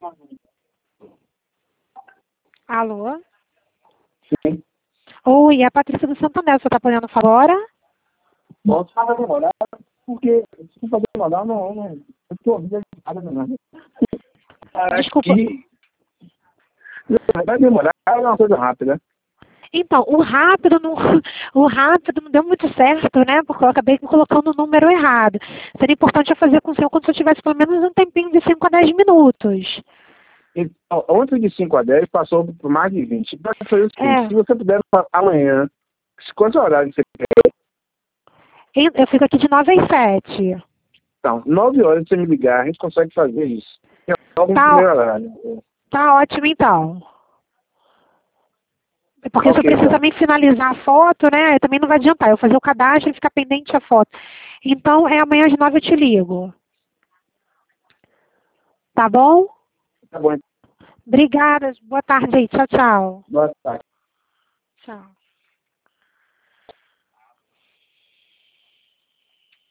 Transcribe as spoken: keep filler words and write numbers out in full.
Alô? Sim. Oi, é a Patrícia do Santander. Você está podendo falar agora? Posso fazer demorar, porque se fazer demorar, não, não. Eu estou ouvindo nada, não. Desculpa. Aqui, vai demorar, é uma coisa rápida. Então, o rápido não, o rápido não deu muito certo, né? Porque eu acabei colocando o número errado. Seria importante eu fazer com o senhor quando eu tivesse pelo menos um tempinho de cinco a dez minutos. Então, ontem de cinco a dez passou por mais de vinte. Então, fazer o seguinte, É. se você puder amanhã, quantos horários você quer? Eu fico aqui de nove às sete. Então, nove horas você me ligar, a gente consegue fazer isso. É logo no Tá, primeiro horário. tá ótimo, então. Porque se eu Ok, precisar então. também finalizar a foto, né? Também não vai adiantar. Eu fazer o cadastro e ficar pendente a foto. Então, é amanhã às nove eu te ligo. Tá bom? Tá bom, então. Obrigada. Boa tarde aí. Tchau, tchau. Boa tarde. Tchau.